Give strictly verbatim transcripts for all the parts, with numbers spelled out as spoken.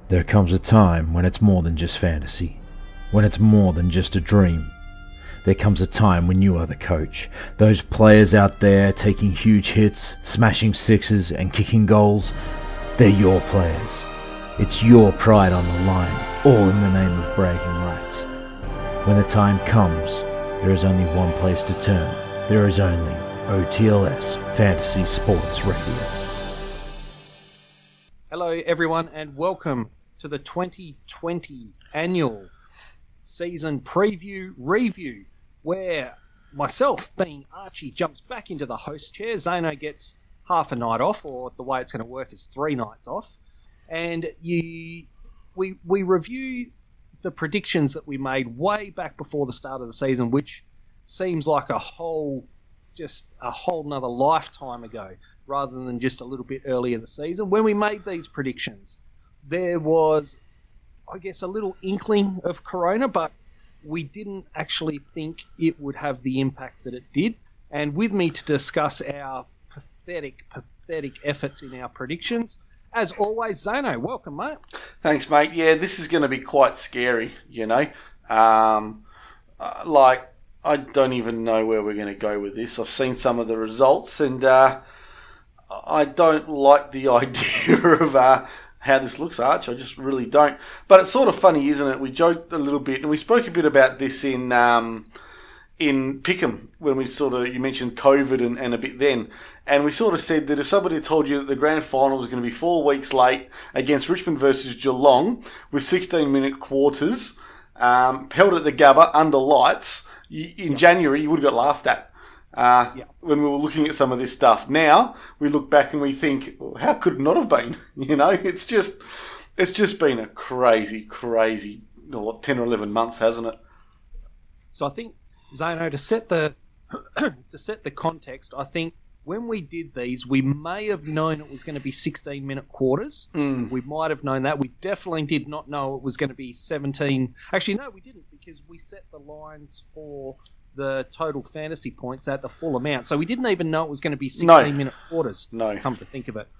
There comes a time when it's more than just fantasy, when it's more than just a dream. There comes a time when you are the coach. Those players out there taking huge hits, smashing sixes and kicking goals, they're your players. It's your pride on the line, all in the name of bragging rights. When the time comes, there is only one place to turn. There is only O T L S Fantasy Sports Radio. Hello everyone and welcome to the twenty twenty annual season preview review, where myself, being Archie, jumps back into the host chair. Zano gets half a night off, or the way it's going to work is three nights off. And you, we we review the predictions that we made way back before the start of the season, which seems like a whole, just a whole nother lifetime ago, rather than just a little bit early in the season. When we made these predictions, there was, I guess, a little inkling of Corona, but we didn't actually think it would have the impact that it did. And with me to discuss our pathetic, pathetic efforts in our predictions, as always, Zano, welcome, mate. Thanks, mate. Yeah, this is going to be quite scary, you know. Um, uh, like, I don't even know where we're going to go with this. I've seen some of the results, and uh, I don't like the idea of uh, how this looks, Arch. I just really don't. But it's sort of funny, isn't it? We joked a little bit, and we spoke a bit about this in um, in Pick'em, when we sort of, you mentioned COVID and, and a bit then. And we sort of said that if somebody had told you that the grand final was going to be four weeks late against Richmond versus Geelong with sixteen-minute quarters, um, held at the Gabba under lights, in yep. January, you would have got laughed at. Uh, yeah. When we were looking at some of this stuff. Now, we look back and we think, well, how could it not have been? You know, it's just it's just been a crazy, crazy, what, ten or eleven months, hasn't it? So I think, Zano, to set the to set the context, I think when we did these, we may have known it was going to be sixteen-minute quarters. Mm. We might have known that. We definitely did not know it was going to be seventeen. Actually, no, we didn't, because we set the lines for the total fantasy points at the full amount. So we didn't even know it was going to be sixteen-minute no. quarters, no. come to think of it.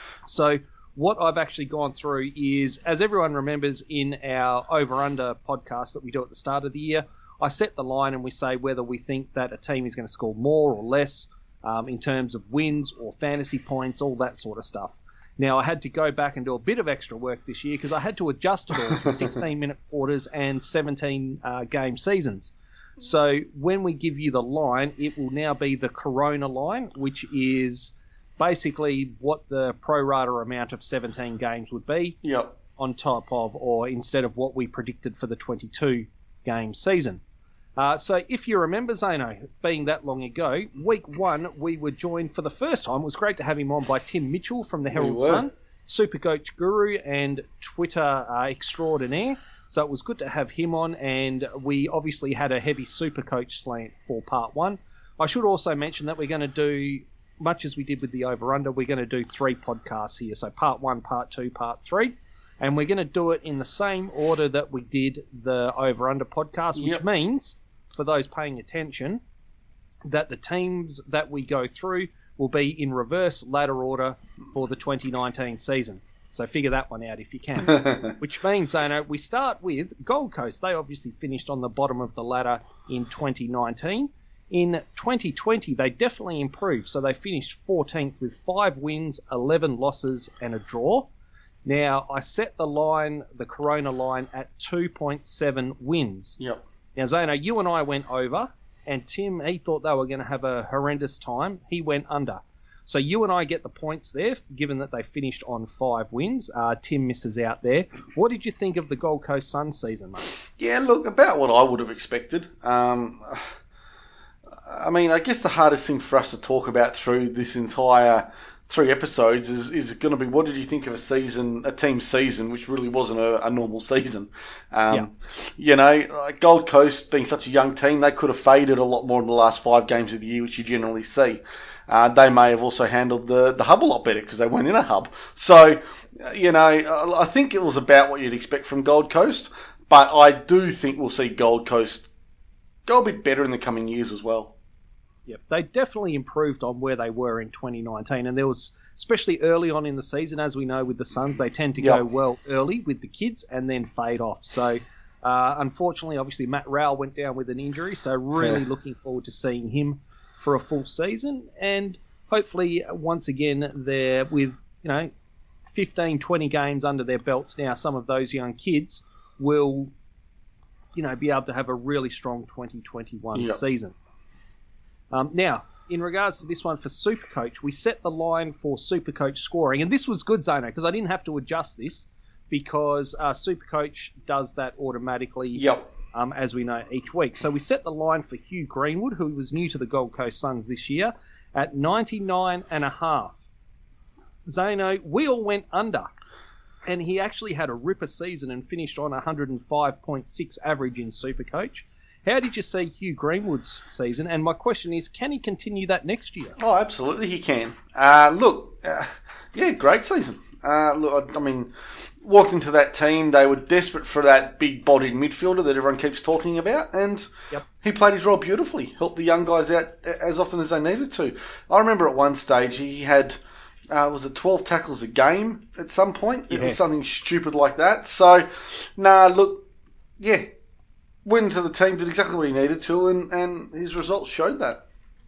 So what I've actually gone through is, as everyone remembers in our over-under podcast that we do at the start of the year, I set the line and we say whether we think that a team is going to score more or less um, in terms of wins or fantasy points, all that sort of stuff. Now, I had to go back and do a bit of extra work this year because I had to adjust it all for sixteen-minute quarters and seventeen-game uh, seasons. So when we give you the line, it will now be the Corona line, which is basically what the pro rata amount of seventeen games would be yep. on top of, or instead of what we predicted for the twenty-two-game season. Uh, so if you remember, Zano, being that long ago, week one, we were joined for the first time. It was great to have him on by Tim Mitchell from the Herald we Sun, Supercoach Guru and Twitter uh, extraordinaire. So it was good to have him on, and we obviously had a heavy Supercoach slant for part one. I should also mention that we're going to do, much as we did with the over-under, we're going to do three podcasts here. So part one, part two, part three. And we're going to do it in the same order that we did the over-under podcast, which yep. means, for those paying attention, that the teams that we go through will be in reverse ladder order for the twenty nineteen season. So figure that one out if you can. Which means, Zano, we start with Gold Coast. They obviously finished on the bottom of the ladder in twenty nineteen. In twenty twenty, they definitely improved. So they finished fourteenth with five wins, eleven losses, and a draw. Now, I set the line, the Corona line, at two point seven wins. Yep. Now, Zano, you and I went over, and Tim, he thought they were going to have a horrendous time. He went under. So you and I get the points there, given that they finished on five wins. Uh, Tim misses out there. What did you think of the Gold Coast Suns season, mate? Yeah, look, about what I would have expected. Um, I mean, I guess the hardest thing for us to talk about through this entire three episodes is, is going to be, what did you think of a season, a team's season, which really wasn't a, a normal season? Um, yeah. You know, like Gold Coast being such a young team, they could have faded a lot more in the last five games of the year, which you generally see. Uh, they may have also handled the, the hub a lot better because they weren't in a hub. So, you know, I think it was about what you'd expect from Gold Coast, but I do think we'll see Gold Coast go a bit better in the coming years as well. Yep, they definitely improved on where they were in twenty nineteen, and there was, especially early on in the season, as we know with the Suns, they tend to Yep. go well early with the kids and then fade off. So, uh, unfortunately, obviously Matt Rowell went down with an injury, so really Yeah. looking forward to seeing him for a full season, and hopefully once again they're with you know fifteen, twenty games under their belts now. Some of those young kids will you know be able to have a really strong twenty twenty-one Yep. season. Um, now, in regards to this one for Supercoach, we set the line for Supercoach scoring, and this was good, Zano, because I didn't have to adjust this because uh, Supercoach does that automatically, Yep. um, as we know, each week. So we set the line for Hugh Greenwood, who was new to the Gold Coast Suns this year, at ninety-nine and a half. Zano, we all went under, and he actually had a ripper season and finished on one oh five point six average in Supercoach. How did you see Hugh Greenwood's season? And my question is, can he continue that next year? Oh, absolutely, he can. Uh, look, uh, yeah, great season. Uh, look, I, I mean, walked into that team, they were desperate for that big-bodied midfielder that everyone keeps talking about, and Yep. he played his role beautifully, helped the young guys out as often as they needed to. I remember at one stage he had, uh, was it twelve tackles a game at some point? It Yeah. was something stupid like that. So, nah, look, yeah, went into the team, did exactly what he needed to, and, and his results showed that.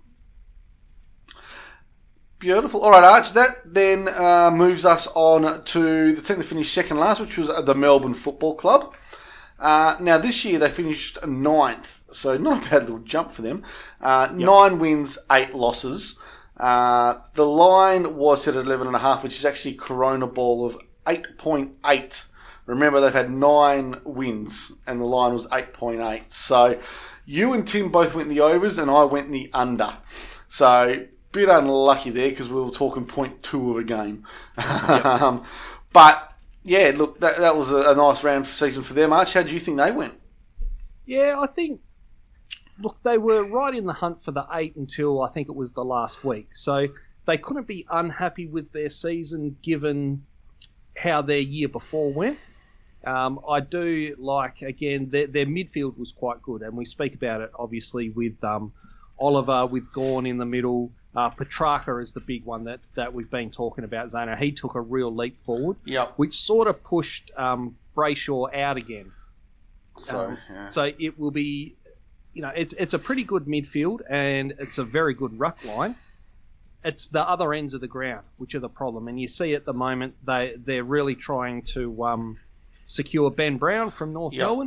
Beautiful. All right, Arch. That then uh, moves us on to the team that finished second last, which was the Melbourne Football Club. Uh, now, this year they finished ninth, so not a bad little jump for them. Uh, Yep. Nine wins, eight losses. Uh, the line was set at eleven and a half, which is actually a Corona ball of eight point eight. Remember, they've had nine wins, and the line was eight point eight. So, you and Tim both went in the overs, and I went in the under. So, bit unlucky there, because we were talking point two of a game. Yep. um, but, yeah, look, that, that was a, a nice round season for them. Arch, how do you think they went? Yeah, I think, look, they were right in the hunt for the eight until I think it was the last week. So they couldn't be unhappy with their season given how their year before went. Um, I do like, again, their, their midfield was quite good, and we speak about it, obviously, with um, Oliver, with Gawn in the middle. Uh, Petrarca is the big one that, that we've been talking about, Zano. He took a real leap forward, Yep. which sort of pushed um, Brayshaw out again. So, Um, yeah. So it will be, you know, it's it's a pretty good midfield and it's a very good ruck line. It's the other ends of the ground which are the problem, and you see at the moment they they're really trying to um, secure Ben Brown from North Yep. Melbourne.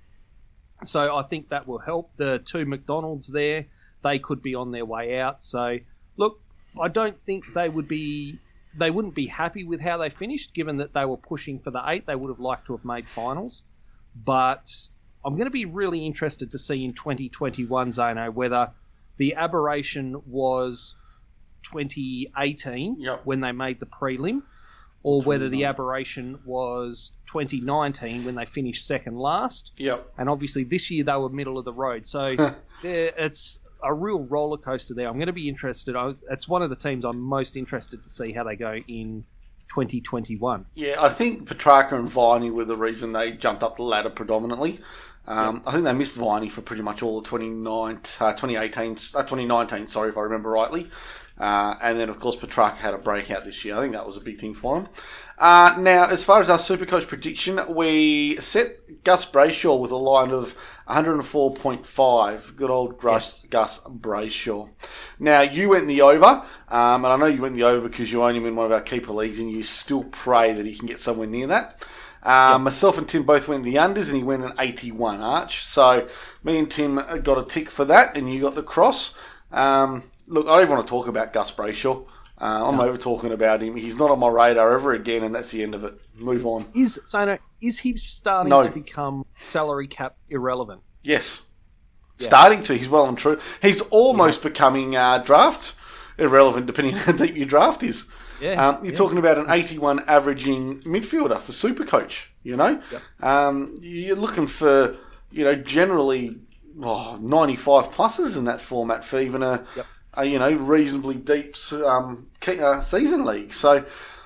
So I think that will help. The two McDonald's there, they could be on their way out. So look, I don't think they would be. They wouldn't be happy with how they finished, given that they were pushing for the eight. They would have liked to have made finals. But I'm going to be really interested to see in twenty twenty-one, Zano, whether the aberration was twenty eighteen Yep. when they made the prelim, or whether the aberration was twenty nineteen when they finished second last. Yep. And obviously this year they were middle of the road. So there- it's a real roller coaster there. I'm going to be interested. I was- It's one of the teams I'm most interested to see how they go in twenty twenty-one. Yeah, I think Petrarca and Viney were the reason they jumped up the ladder predominantly. Um, I think they missed Viney for pretty much all of twenty-nine, uh, twenty eighteen, uh, twenty nineteen, sorry, if I remember rightly. Uh, and then, of course, Petrarca had a breakout this year. I think that was a big thing for him. Uh, now, as far as our Supercoach prediction, we set Gus Brayshaw with a line of one oh four point five. Good old Gus, Yes. Gus Brayshaw. Now, you went in the over, um, and I know you went in the over because you own him in one of our keeper leagues, and you still pray that he can get somewhere near that. Uh, Yep. Myself and Tim both went in the unders, and he went an eighty-one, Arch. So, me and Tim got a tick for that, and you got the cross. Um, look, I don't even want to talk about Gus Brayshaw. Uh, I'm over talking about him. He's not on my radar ever again, and that's the end of it. Move on. Is Zano, is he starting No. to become salary cap irrelevant? Yes. Yeah. Starting to. He's well and true. He's almost becoming uh, draft irrelevant, depending on how deep your draft is. Yeah, Um, you're yeah. talking about an eighty-one averaging midfielder for Supercoach, you know? Yep. Um, you're looking for, you know, generally oh, ninety-five pluses in that format for even a, Yep. a you know, reasonably deep um, ke- uh, season league. So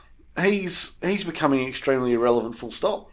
he's he's becoming extremely irrelevant, full stop.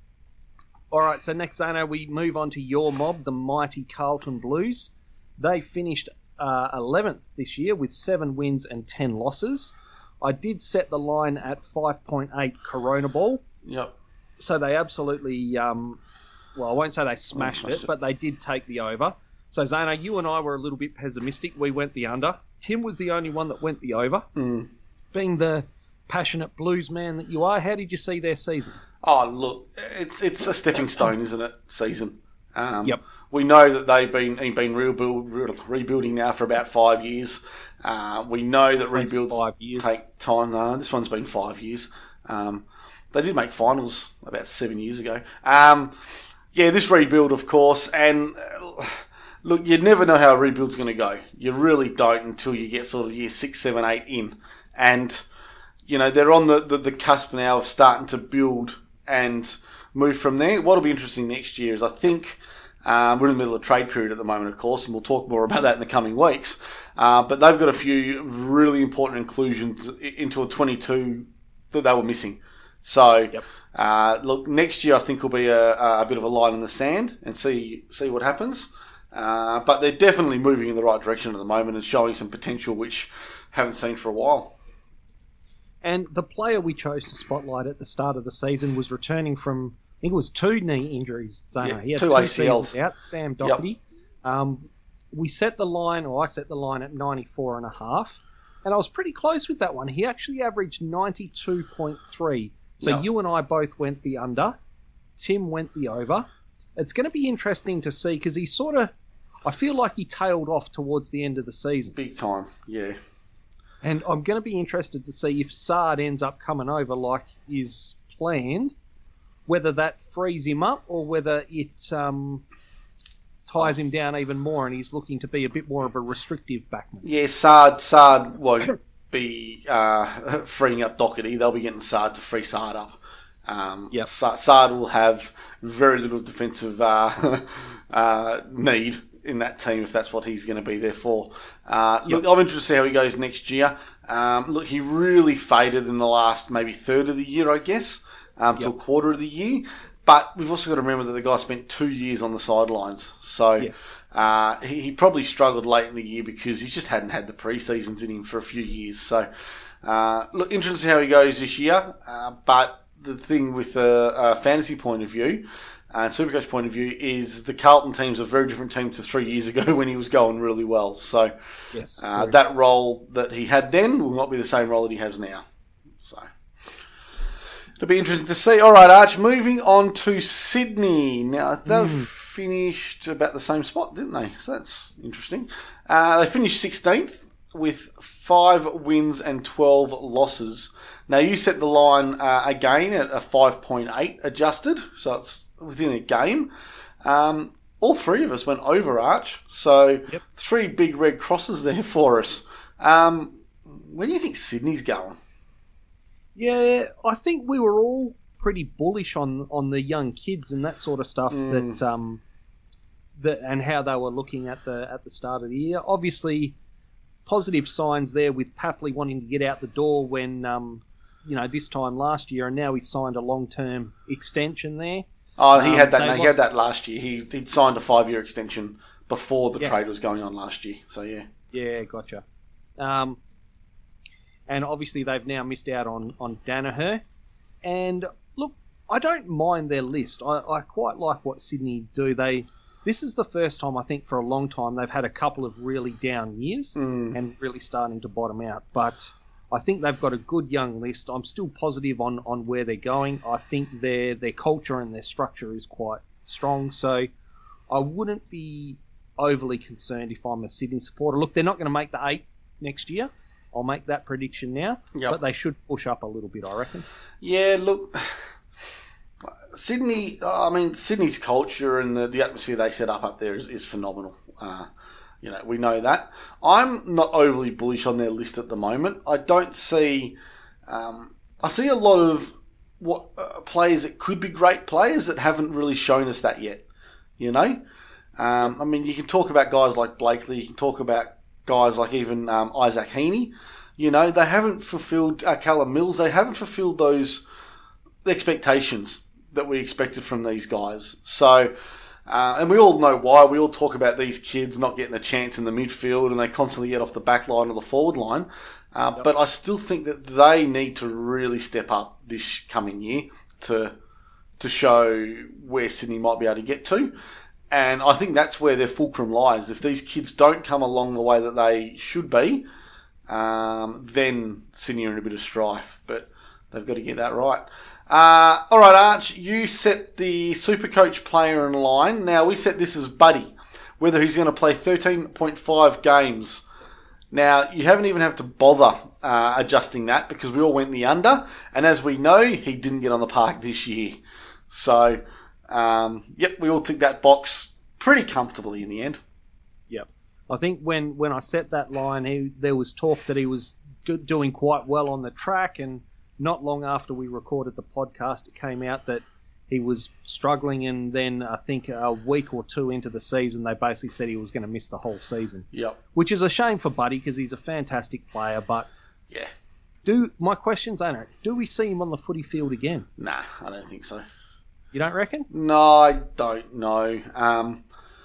All right, so next, Zano, we move on to your mob, the mighty Carlton Blues. They finished uh, eleventh this year with seven wins and ten losses. I did set the line at five point eight Corona Ball. Yep. So they absolutely, um, well, I won't say they smashed it, but they did take the over. So, Zano, you and I were a little bit pessimistic. We went the under. Tim was the only one that went the over. Mm. Being the passionate Blues man that you are, how did you see their season? Oh, look, it's it's a stepping stone, isn't it, season? Um, Yep. We know that they've been they've been rebuild, rebuilding now for about five years. Uh, we know that rebuilds years. take time. No, this one's been five years. Um, they did make finals about seven years ago. Um, yeah, this rebuild, of course, and uh, look, you never know how a rebuild's going to go. You really don't until you get sort of year six, seven, eight in, and you know they're on the, the, the cusp now of starting to build and move from there. What'll be interesting next year is I think. Um, we're in the middle of the trade period at the moment, of course, and we'll talk more about that in the coming weeks. Uh, but they've got a few really important inclusions into a twenty-two that they were missing. So, yep. uh, look, next year I think will be a, a bit of a line in the sand and see see what happens. Uh, but they're definitely moving in the right direction at the moment and showing some potential which haven't seen for a while. And the player we chose to spotlight at the start of the season was returning from, I think it was two knee injuries, Zano. Yeah, he had two two A C Ls out, Sam Doherty. Yep. Um, we set the line, or I set the line at ninety-four and a half, and I was pretty close with that one. He actually averaged ninety-two point three. So Yep. you and I both went the under. Tim went the over. It's going to be interesting to see because he sort of, I feel like he tailed off towards the end of the season. Big time, yeah. And I'm going to be interested to see if Sard ends up coming over like is planned, whether that frees him up or whether it um, ties him down even more and he's looking to be a bit more of a restrictive backman. Yeah, Sard, Sard won't be uh, freeing up Doherty. They'll be getting Sard to free Sard up. Um, yep. Sard will have very little defensive uh, uh, need in that team if that's what he's going to be there for. Uh, yep. Look, I'm interested to see how he goes next year. Um, look, he really faded in the last maybe third of the year, I guess, um, yep. to a quarter of the year. But we've also got to remember that the guy spent two years on the sidelines. So yes. uh, he, he probably struggled late in the year because he just hadn't had the pre-seasons in him for a few years. So, uh, look, interesting to see how he goes this year. Uh, but the thing with a, a fantasy point of view and Supercoach point of view is the Carlton team's a very different team to three years ago when he was going really well. So yes, uh, that role that he had then will not be the same role that he has now. So it'll be interesting to see. All right, Arch, moving on to Sydney. Now, they mm. finished about the same spot, didn't they? So that's interesting. Uh, they finished sixteenth with five wins and twelve losses. Now, you set the line uh, again at a five point eight adjusted, so it's within a game. Um, all three of us went over, Arch, so yep. three big red crosses there for us. Um, where do you think Sydney's going? Yeah, I think we were all pretty bullish on, on the young kids and that sort of stuff mm. that um that and how they were looking at the at the start of the year. Obviously, positive signs there with Papley wanting to get out the door when um you know this time last year, and now he's signed a long term extension there. Oh, he um, had that. No, he lost... had that last year. He he'd signed a five year extension before the yeah. trade was going on last year. So yeah, yeah, gotcha. Um. And obviously they've now missed out on, on Danaher. And look, I don't mind their list. I, I quite like what Sydney do. They This is the first time, I think, for a long time they've had a couple of really down years mm. and really starting to bottom out. But I think they've got a good young list. I'm still positive on, on where they're going. I think their their culture and their structure is quite strong. So I wouldn't be overly concerned if I'm a Sydney supporter. Look, they're not going to make the eight next year. I'll make that prediction now, yep. but they should push up a little bit, I reckon. Yeah, look, Sydney, I mean, Sydney's culture and the, the atmosphere they set up up there is, is phenomenal. Uh, you know, we know that. I'm not overly bullish on their list at the moment. I don't see, um, I see a lot of what uh, players that could be great players that haven't really shown us that yet, you know? Um, I mean, you can talk about guys like Blakely, you can talk about guys like even um, Isaac Heaney, you know, they haven't fulfilled, uh, Callum Mills, they haven't fulfilled those expectations that we expected from these guys. So, Uh, and we all know why. We all talk about these kids not getting a chance in the midfield and they constantly get off the back line or the forward line. Uh, yep. But I still think that they need to really step up this coming year to to show where Sydney might be able to get to. And I think that's where their fulcrum lies. If these kids don't come along the way that they should be, um, then Sydney are in a bit of strife. But they've got to get that right. Uh, all right, Arch, you set the Supercoach player in line. Now, we set this as Buddy, whether he's going to play thirteen point five games. Now, you haven't even have to bother uh, adjusting that because we all went the under. And as we know, he didn't get on the park this year. So, um, yep, we all ticked that box pretty comfortably in the end. Yep. I think when, when I set that line, he, there was talk that he was good, doing quite well on the track, and not long after we recorded the podcast, it came out that he was struggling, and then I think a week or two into the season, they basically said he was going to miss the whole season. Yep. Which is a shame for Buddy because he's a fantastic player, but yeah. Do my question's, Aaron, do we see him on the footy field again? Nah, I don't think so. You don't reckon? No, I don't know. Um,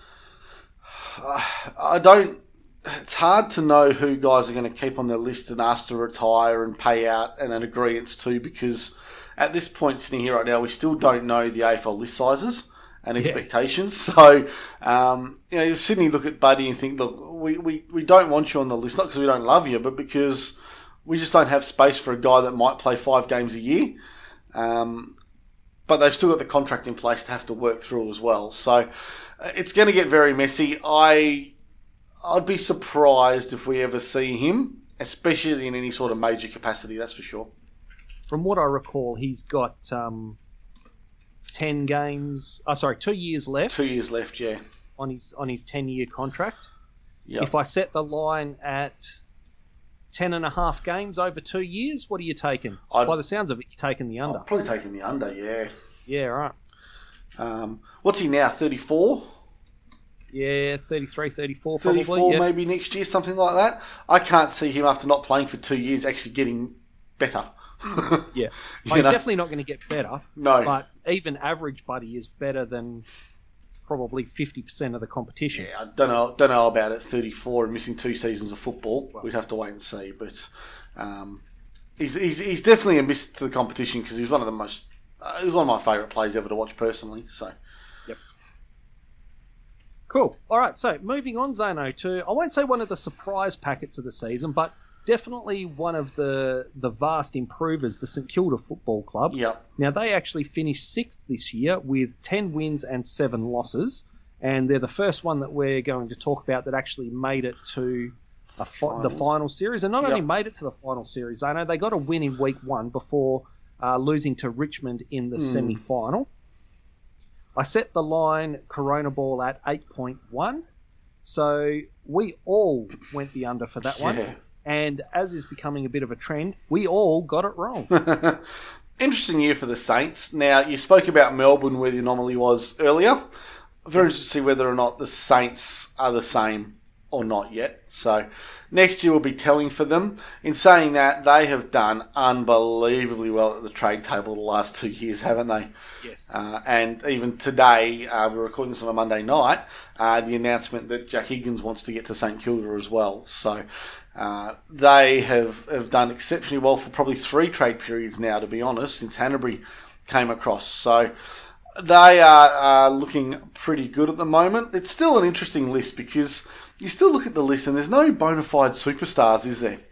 I don't... It's hard to know who guys are going to keep on their list and ask to retire and pay out and an agreement to, because at this point sitting here right now, we still don't know the A F L list sizes and expectations. Yeah. So, um, you know, if Sydney look at Buddy and think, look, we, we, we don't want you on the list, not because we don't love you, but because we just don't have space for a guy that might play five games a year. Um, but they've still got the contract in place to have to work through as well. So, uh, it's going to get very messy. I... I'd be surprised if we ever see him, especially in any sort of major capacity, that's for sure. From what I recall, he's got um, ten games, oh, sorry, two years left. Two years left, yeah. On his on his ten-year contract. Yep. If I set the line at ten and a half games over two years, what are you taking? I'd, By the sounds of it, you're taking the under. I'm probably taking the under, yeah. Yeah, right. Um, what's he now, thirty-four? Yeah, thirty-three, thirty-four probably. thirty-four yeah. maybe next year, something like that. I can't see him after not playing for two years actually getting better. Yeah. Oh, he's know? definitely not going to get better. No. But even average Buddy is better than probably fifty percent of the competition. Yeah, I don't know, don't know about it, thirty-four and missing two seasons of football. Well, we'd have to wait and see. But um, he's, he's, he's definitely a miss to the competition because he was one of the most, uh, he was one of my favourite players ever to watch personally. So. Cool. All right, so moving on, Zano, to, I won't say one of the surprise packets of the season, but definitely one of the the vast improvers, the St Kilda Football Club. Yep. Now, they actually finished sixth this year with ten wins and seven losses, and they're the first one that we're going to talk about that actually made it to a fi- the final series. And not yep. only made it to the final series, Zano, they got a win in week one before uh, losing to Richmond in the mm. semi-final. I set the line Corona Ball at eight point one, so we all went the under for that one. Yeah. And as is becoming a bit of a trend, we all got it wrong. Interesting year for the Saints. Now, you spoke about Melbourne where the anomaly was earlier. Very interested to see whether or not the Saints are the same or not yet. So next year will be telling for them. In saying that, they have done unbelievably well at the trade table the last two years, haven't they? Yes. Uh, and even today, uh, we're recording this on a Monday night, uh, the announcement that Jack Higgins wants to get to St Kilda as well. So uh, they have, have done exceptionally well for probably three trade periods now, to be honest, since Hanbury came across. So they are uh, looking pretty good at the moment. It's still an interesting list because you still look at the list and there's no bona fide superstars, is there?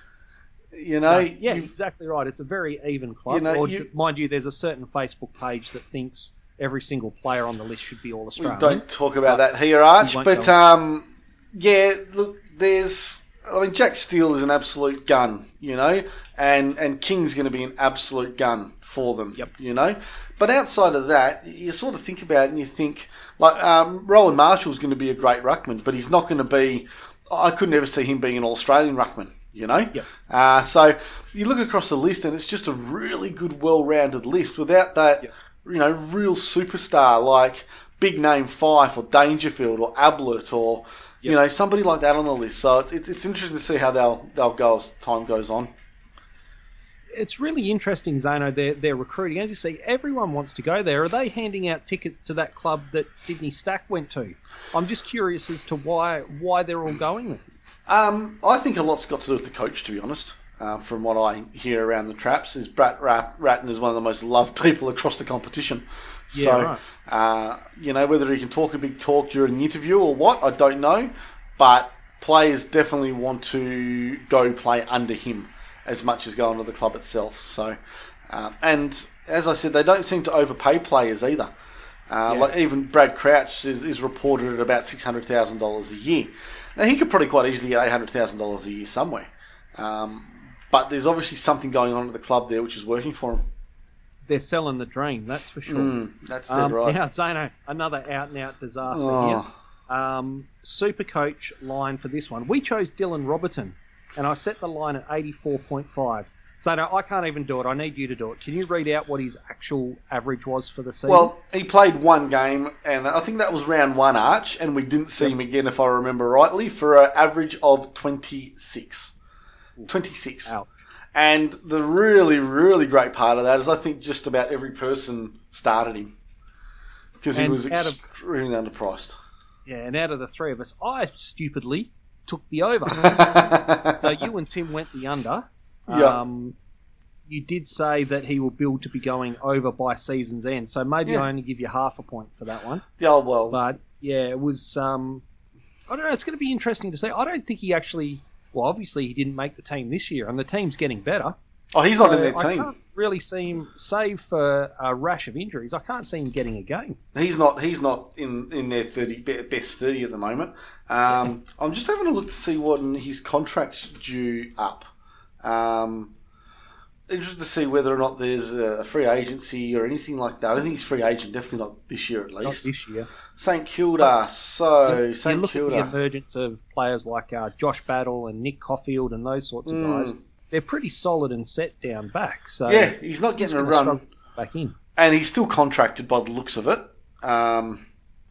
You know, no, yeah, exactly right. It's a very even club. You know, or, you, mind you, there's a certain Facebook page that thinks every single player on the list should be all Australian. We don't talk about that here, Arch. But um, yeah, look, there's. I mean, Jack Steele is an absolute gun, you know, and and King's going to be an absolute gun for them, yep. you know. But outside of that, you sort of think about it and you think, like, um, Rowan Marshall's going to be a great ruckman, but he's not going to be. I could never see him being an All-Australian ruckman. You know? Yep. Uh, so you look across the list and it's just a really good, well-rounded list without that, yep. you know, real superstar like big name Fife or Dangerfield or Ablett or, yep. you know, somebody like that on the list. So it's, it's interesting to see how they'll, they'll go as time goes on. it's really interesting, Zano, their, their recruiting. As you see, everyone wants to go there. Are they handing out tickets to that club that Sydney Stack went to? I'm just curious as to why why they're all going there. Um, I think a lot's got to do with the coach, to be honest. Uh, from what I hear around the traps, is Brad Ratton is one of the most loved people across the competition. Yeah, so, right. uh, you know, whether he can talk a big talk during the interview or what, I don't know. But players definitely want to go play under him as much as going to the club itself. So, um, and as I said, they don't seem to overpay players either. Uh, Yeah. Like even Brad Crouch is, is reported at about six hundred thousand dollars a year. Now he could probably quite easily get eight hundred thousand dollars a year somewhere. Um, but there's obviously something going on at the club there which is working for him. They're selling the dream, that's for sure. Mm, that's dead Um, right. Now, Zano, another out-and-out disaster Oh. here. Um, super coach line for this one. We chose Dylan Robertson, and I set the line at eighty-four point five. Zano, I can't even do it. I need you to do it. Can you read out what his actual average was for the season? Well, he played one game, and I think that was round one Arch, and we didn't see him again, if I remember rightly, for an average of twenty-six. twenty-six. Ouch. And the really, really great part of that is I think just about every person started him because he And was out of- extremely underpriced. Yeah, and out of the three of us, I stupidly took the over. So you and Tim went the under. Yeah. Um, you did say that he will build to be going over by season's end, so maybe Yeah. I only give you half a point for that one. Yeah, well, But yeah, it was. Um, I don't know. It's going to be interesting to see. I don't think he actually. Well, obviously he didn't make the team this year, and the team's getting better. oh, he's not So in their I team. can't really see him, save for a rash of injuries. I can't see him getting a game. He's not. He's not in, in their thirty be- best thirty at the moment. Um, I'm just having a look to see when his contract's due up. Um, interested to see whether or not there's a free agency or anything like that. I don't think he's free agent. Definitely not this year, at Not least. this year. Saint Kilda. So You Saint look at the Kilda. emergence of players like uh, Josh Battle and Nick Caulfield and those sorts of Mm. guys. They're pretty solid and set down back. So Yeah, he's not he's getting a gonna run, struggle back in. and he's still contracted by the looks of it. Um,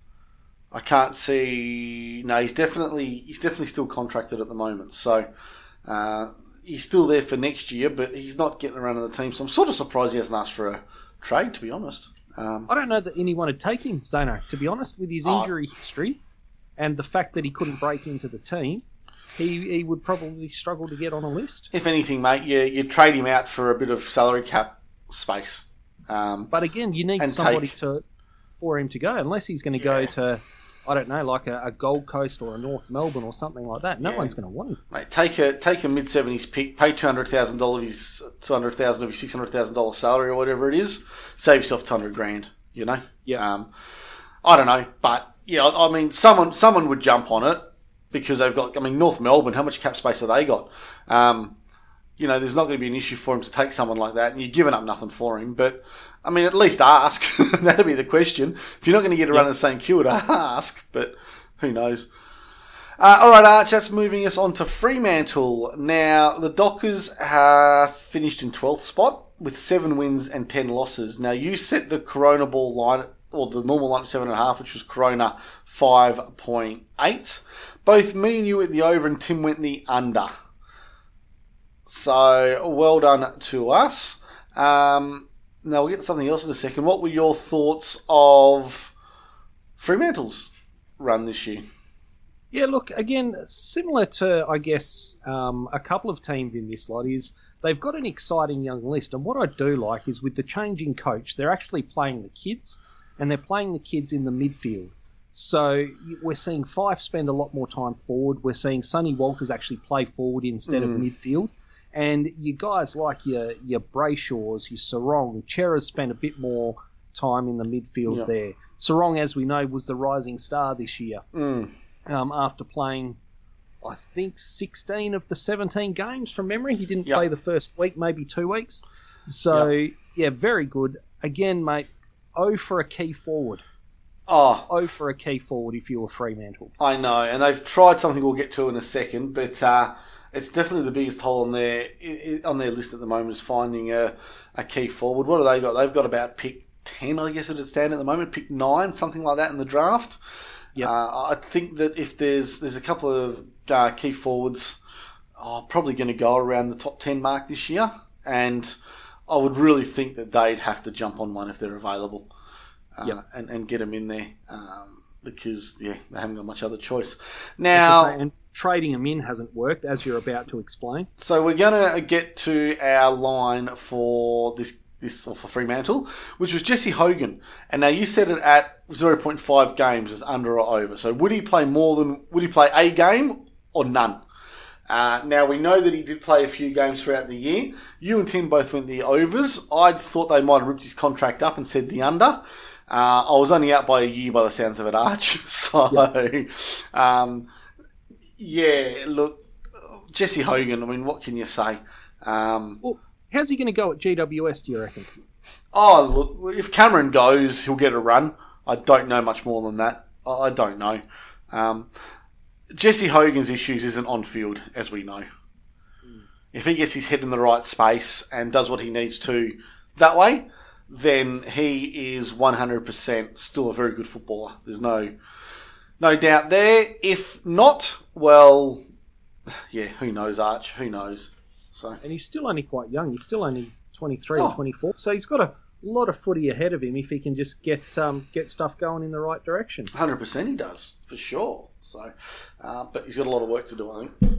I can't see. No, he's definitely he's definitely still contracted at the moment. So uh, he's still there for next year, but he's not getting around in the team. So I'm sort of surprised he hasn't asked for a trade, to be honest. Um, I don't know that anyone would take him, Zano, to be honest, with his Oh. injury history and the fact that he couldn't break into the team. He, he would probably struggle to get on a list. if anything, mate, you you trade him out for a bit of salary cap space. Um, But again, you need And somebody take- to for him to go, unless he's going to go Yeah. to, I don't know, like a, a Gold Coast or a North Melbourne or something like that. No Yeah. one's going to want him. Mate, take a take a mid seventies pick, pay two hundred thousand dollars of his two hundred thousand of his six hundred thousand dollars salary or whatever it is. Save yourself two hundred grand. You know. Yeah. Um, I don't know, but yeah, I, I mean, someone someone would jump on it because they've got. I mean, North Melbourne. How much cap space have they got? Um, you know, there's not going to be an issue for him to take someone like that, and you're giving up nothing for him. But I mean, at least ask. That'd be the question. If you're not going to get around in Saint Kilda, ask. But who knows? Uh, all right, Arch, that's moving us on to Fremantle. Now, the Dockers have finished in twelfth spot with seven wins and ten losses. Now, you set the Corona ball line, or the normal line at seven point five, which was Corona five point eight. Both me and you went the over and Tim went the under. So, well done to us. Um, now, we'll get to something else in a second. What were your thoughts of Fremantle's run this year? Yeah, look, again, similar to, I guess, um, a couple of teams in this lot is they've got an exciting young list. And what I do like is with the changing coach, they're actually playing the kids, and they're playing the kids in the midfield. So we're seeing Fife spend a lot more time forward. We're seeing Sonny Walters actually play forward instead Mm. of midfield. And you guys like your, your Brayshaws, your Sarong, Chera's spent a bit more time in the midfield Yeah. there. Sarong, as we know, was the rising star this year. Mm. Um, after playing, I think, sixteen of the seventeen games from memory. He didn't Yep. play the first week, maybe two weeks. So, Yep. yeah, very good. Again, mate, O for a key forward. Oh, O for a key forward if you were Fremantle. I know, and they've tried something we'll get to in a second, but uh, it's definitely the biggest hole on their i- i- on their list at the moment is finding a, a key forward. What have they got? They've got about pick ten, I guess, it'd stand at the moment, pick nine, something like that in the draft. Yep. Uh, I think that if there's there's a couple of uh, key forwards, oh, probably going to go around the top ten mark this year. And I would really think that they'd have to jump on one if they're available uh, Yep. and, and get them in there um, because, yeah, they haven't got much other choice. Now, Say, and trading them in hasn't worked, as you're about to explain. so we're going to get to our line for this this or for Fremantle, which was Jesse Hogan. And now you set it at zero point five games as under or over. So would he play more than, would he play a game or none? Uh, now, we know that he did play a few games throughout the year. You and Tim both went the overs. I thought they might have ripped his contract up and said the under. Uh, I was only out by a year by the sounds of it, Arch. So, yep. um, yeah, look, Jesse Hogan, I mean, what can you say? Um, Well, how's he going to go at G W S, do you reckon? oh, look, if Cameron goes, he'll get a run. I don't know much more than that. I don't know. Um, Jesse Hogan's issues isn't on field, as we know. Mm. If he gets his head in the right space and does what he needs to that way, then he is one hundred percent still a very good footballer. There's no no doubt there. If not, well, yeah, who knows, Arch? Who knows? So, And he's still only quite young. He's still only twenty-three Oh. or twenty-four. So he's got a lot of footy ahead of him if he can just get um, get stuff going in the right direction. one hundred percent he does, for sure. So, uh, but he's got a lot of work to do, I think.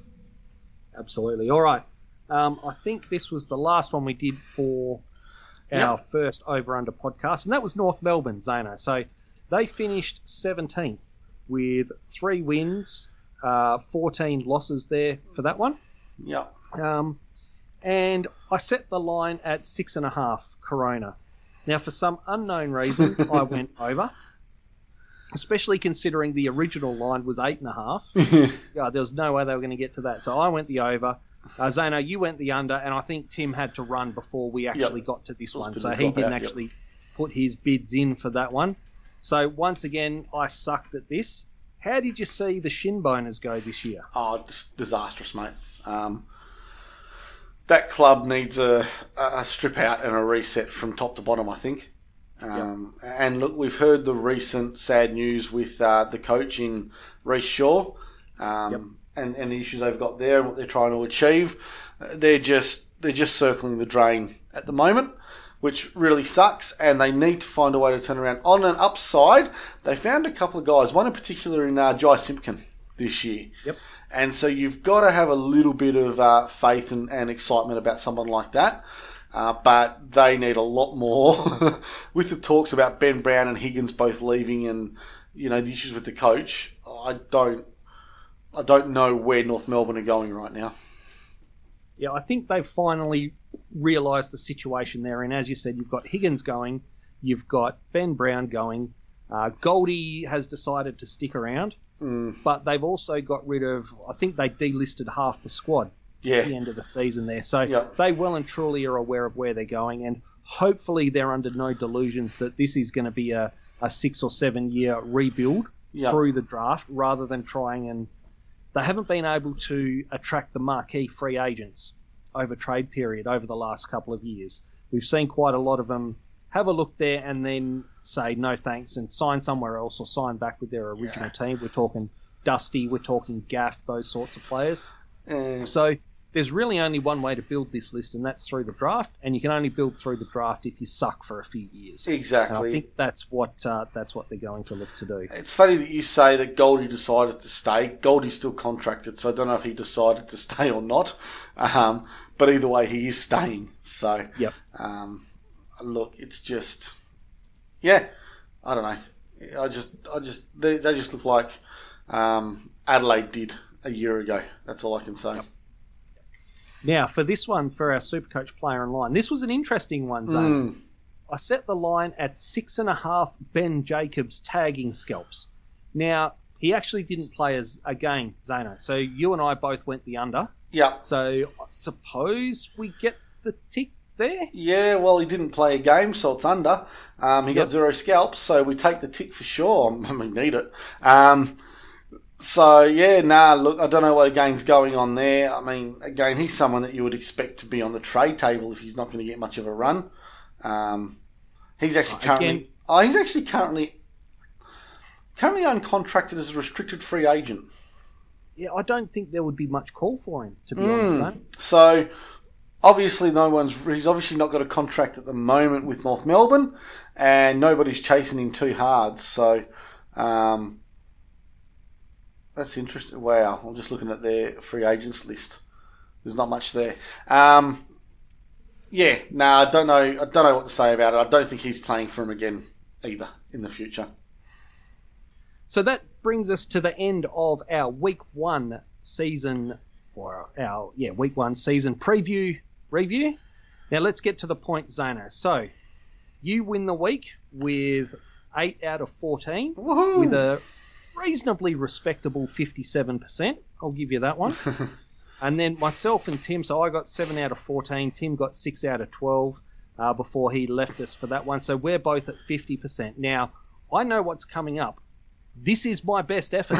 Absolutely. All right. Um, I think this was the last one we did for our Yep. first over-under podcast, and that was North Melbourne, Zano. So they finished seventeenth with three wins, uh, fourteen losses there for that one. Yeah. Um, and I set the line at six and a half Corona. Now, for some unknown reason, I went over, especially considering the original line was eight and a half. Yeah, there was no way they were going to get to that. So I went the over. Uh, Zano, you went the under, and I think Tim had to run before we actually Yep. got to this It was a one. bit So of a he didn't dropout, yep. actually put his bids in for that one. So once again, I sucked at this. How did you see the shin boners go this year? Oh, it's disastrous, mate. Um, that club needs a, a strip out and a reset from top to bottom, I think. Um, And look, we've heard the recent sad news with uh, the coach in Reece Shaw um, Yep. and, and the issues they've got there and what they're trying to achieve. Uh, They're just they're just circling the drain at the moment, which really sucks, and they need to find a way to turn around. On an upside, they found a couple of guys, one in particular in uh, Jai Simpkin this year. Yep. And so you've got to have a little bit of uh, faith and, and excitement about someone like that. Uh, but they need a lot more. With the talks about Ben Brown and Higgins both leaving and, you know, the issues with the coach, I don't I don't know where North Melbourne are going right now. Yeah, I think they've finally realised the situation they're in. As you said, you've got Higgins going, you've got Ben Brown going, uh, Goldie has decided to stick around, Mm, but they've also got rid of, I think they delisted half the squad at the yeah, end of the season there. So Yeah. they well and truly are aware of where they're going, and hopefully they're under no delusions that this is going to be a, a six or seven year rebuild Yeah. through the draft rather than trying and they haven't been able to attract the marquee free agents over trade period over the last couple of years. We've seen quite a lot of them have a look there and then say no thanks and sign somewhere else or sign back with their original team. We're talking Dusty, we're talking Gaff, those sorts of players. Uh, So there's really only one way to build this list, and that's through the draft. And you can only build through the draft if you suck for a few years. And I exactly. think that's what uh, that's what they're going to look to do. It's funny that you say that Goldie decided to stay. Goldie's still contracted, so I don't know if he decided to stay or not. Um, but either way, he is staying. So, Yep. um, look, it's just, yeah, I don't know. I just, I just, they, they just look like um, Adelaide did a year ago. That's all I can say. Yep. Now, for this one, for our Supercoach player in line, this was an interesting one, Zane. Mm. I set the line at six and a half Ben Jacobs tagging scalps. Now, he actually didn't play as a game, Zano. So you and I both went the under. Yeah. So I suppose we get the tick there. Yeah, well, he didn't play a game, so it's under. Um, he Yep. got zero scalps, so we take the tick for sure. I mean, need it. Um, so, yeah, nah, look, I don't know what again's going on there. I mean, again, he's someone that you would expect to be on the trade table if he's not going to get much of a run. Um, he's actually Right, currently... again- Oh, he's actually currently... Currently uncontracted as a restricted free agent. Yeah, I don't think there would be much call for him, to be honest. Zane. So, obviously no one's. He's obviously not got a contract at the moment with North Melbourne, and nobody's chasing him too hard. So um, that's interesting. Wow, I'm just looking at their free agents list. There's not much there. Um, yeah, no, I don't know. I don't know what to say about it. I don't think he's playing for him again either in the future. So that brings us to the end of our week one season, or our yeah week one season preview review. Now let's get to the point, Zano. So you win the week with eight out of fourteen, Woohoo! with a reasonably respectable fifty-seven percent. I'll give you that one. And then myself and Tim, so I got seven out of fourteen. Tim got six out of twelve uh, before he left us for that one. So we're both at fifty percent. Now, I know what's coming up. This is my best effort.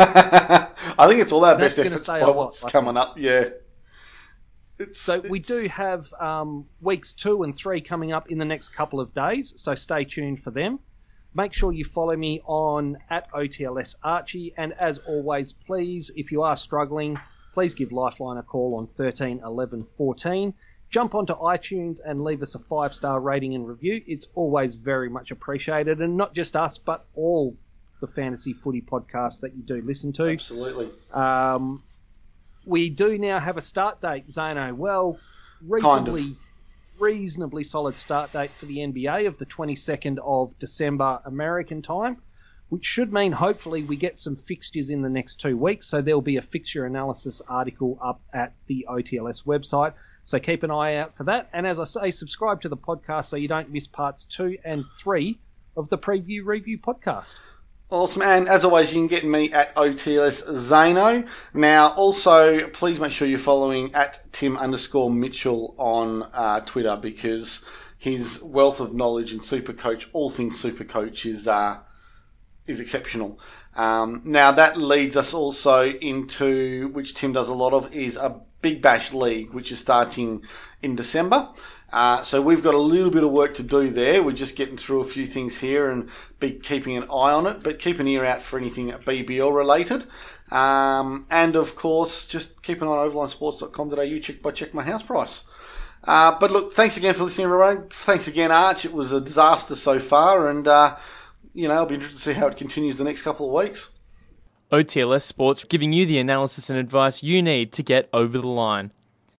I think it's all our That's best gonna efforts say by a lot, what's I coming think. up. Yeah. It's, So it's... we do have um, weeks two and three coming up in the next couple of days, so stay tuned for them. Make sure you follow me on at O T L S Archie, and as always, please, if you are struggling, please give Lifeline a call on thirteen eleven fourteen. Jump onto iTunes and leave us a five-star rating and review. It's always very much appreciated, and not just us, but all the fantasy footy podcasts that you do listen to. Absolutely. Um, we do now have a start date, Zano. Well, reasonably, Kind of. reasonably solid start date for the N B A of the twenty-second of December American time, which should mean hopefully we get some fixtures in the next two weeks. So there'll be a fixture analysis article up at the O T L S website. So keep an eye out for that. And as I say, subscribe to the podcast so you don't miss parts two and three of the Preview Review podcast. Awesome, and as always, you can get me at O T L S Zano. Now, also, please make sure you're following at Tim underscore Mitchell on uh, Twitter, because his wealth of knowledge in Supercoach, all things Supercoach, is uh, is exceptional. Um, now, that leads us also into, which Tim does a lot of, is a Big Bash League, which is starting in December. Uh, so we've got a little bit of work to do there. We're just getting through a few things here and be keeping an eye on it, but keep an ear out for anything B B L related. Um, and of course, just keep an eye on overline sports dot com dot a u check by check my house price. Uh, but look, thanks again for listening, everyone. Thanks again, Arch. It was a disaster so far, and uh, you know, I'll be interested to see how it continues the next couple of weeks. O T L S Sports, giving you the analysis and advice you need to get over the line.